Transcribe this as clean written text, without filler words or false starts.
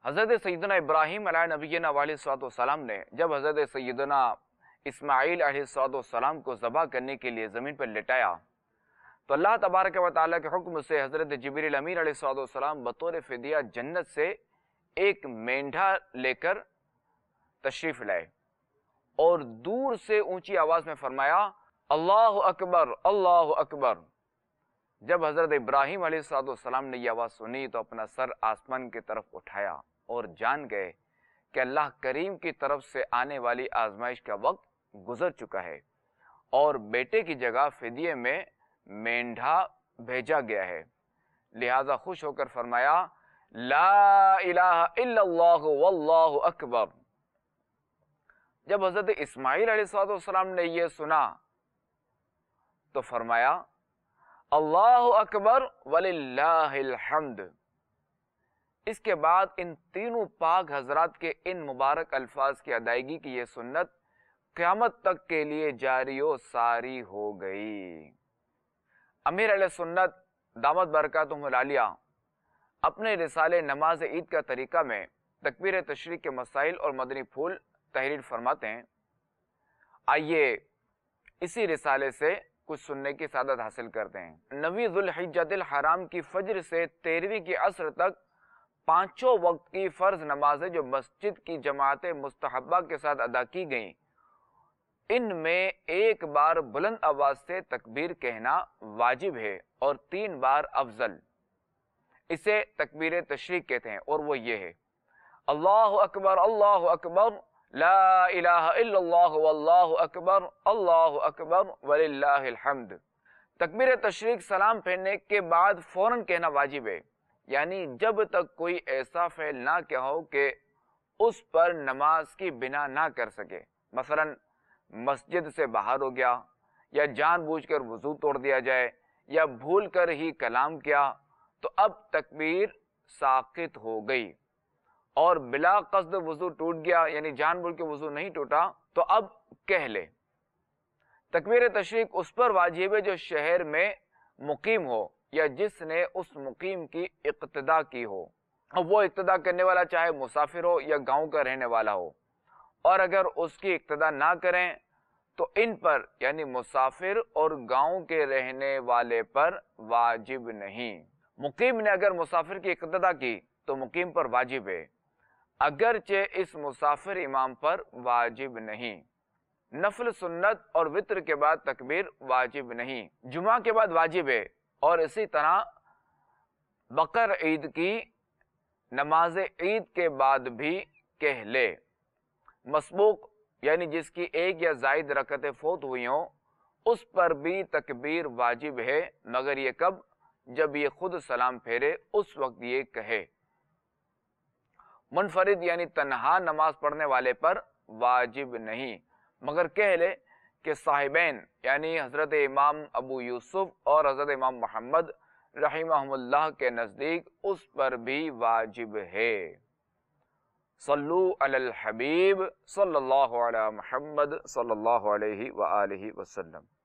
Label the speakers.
Speaker 1: حضرت سیدنا ابراہیم علیہ نبینا علیہ السلام نے جب حضرت سیدنا اسماعیل علیہ السلام کو ذبح کرنے کے لیے زمین پر لٹایا تو اللہ تبارک و تعالیٰ کے حکم سے حضرت جبریل امین علیہ السلام بطور فدیہ جنت سے ایک مینڈھا لے کر تشریف لائے اور دور سے اونچی آواز میں فرمایا اللہ اکبر اللہ اکبر۔ جب حضرت ابراہیم علیہ السلام نے یہ آواز سنی تو اپنا سر آسمان کی طرف اٹھایا اور جان گئے کہ اللہ کریم کی طرف سے آنے والی آزمائش کا وقت گزر چکا ہے اور بیٹے کی جگہ فدیے میں مینڈھا بھیجا گیا ہے، لہذا خوش ہو کر فرمایا لا الہ الا اللہ واللہ اکبر۔ جب حضرت اسماعیل علیہ السلام نے یہ سنا تو فرمایا اللہ اکبر وللہ الحمد۔ اس کے بعد ان تینوں پاک حضرات کے ان مبارک الفاظ کی ادائیگی کی یہ سنت قیامت تک کے لیے جاری و ساری ہو گئی۔ امیر علیہ سنت دامت برکاتہم العالیہ اپنے رسالے نماز عید کا طریقہ میں تکبیر تشریق کے مسائل اور مدنی پھول تحریر فرماتے ہیں۔ آئیے اسی رسالے سے کچھ سننے کی سعادت حاصل کرتے ہیں۔ 9 ذوالحجۃ الحرام کی فجر سے 13ویں کی عصر تک پانچوں وقت کی فرض نمازیں جو مسجد کی جماعت مستحبہ کے ساتھ ادا کی گئیں، ان میں ایک بار بلند آواز سے تکبیر کہنا واجب ہے اور 3 بار افضل۔ اسے تکبیر تشریق کہتے ہیں اور وہ یہ ہے اللہ اکبر لا الہ الا اللہ واللہ اکبر وللہ الحمد۔ تکبیر تشریق سلام پھیرنے کے بعد فوراً کہنا واجب ہے، یعنی جب تک کوئی ایسا فعل نہ کیا ہو کہ اس پر نماز کی بنا نہ کر سکے، مثلا مسجد سے باہر ہو گیا یا جان بوجھ کر وضو توڑ دیا جائے یا بھول کر ہی کلام کیا تو اب تکبیر ساقط ہو گئی، اور بلا قصد وضو ٹوٹ گیا یعنی جان بوجھ کے وضو نہیں ٹوٹا تو اب کہہ لے۔ تکبیر تشریق اس پر واجب ہے جو شہر میں مقیم ہو یا جس نے اس مقیم کی اقتدا کی ہو، اب وہ اقتدا کرنے والا چاہے مسافر ہو یا گاؤں کا رہنے والا ہو، اور اگر اس کی اقتدا نہ کریں تو ان پر یعنی مسافر اور گاؤں کے رہنے والے پر واجب نہیں۔ مقیم نے اگر مسافر کی اقتدا کی تو مقیم پر واجب ہے، اگرچہ اس مسافر امام پر واجب نہیں۔ نفل سنت اور وتر کے بعد تکبیر واجب نہیں، جمعہ کے بعد واجب ہے، اور اسی طرح بقر عید کی نماز عید کے بعد بھی کہہ لے۔ مسبوق یعنی جس کی ایک یا زائد رکعتیں فوت ہوئی ہوں اس پر بھی تکبیر واجب ہے، مگر یہ کب؟ جب یہ خود سلام پھیرے اس وقت یہ کہے۔ منفرد یعنی تنہا نماز پڑھنے والے پر واجب نہیں، مگر کہہ لے کہ صاحبین یعنی حضرت امام ابو یوسف اور حضرت امام محمد رحمہم اللہ کے نزدیک اس پر بھی واجب ہے۔ صلو علی الحبیب صلی اللہ علی محمد صلی اللہ علیہ وآلہ وسلم۔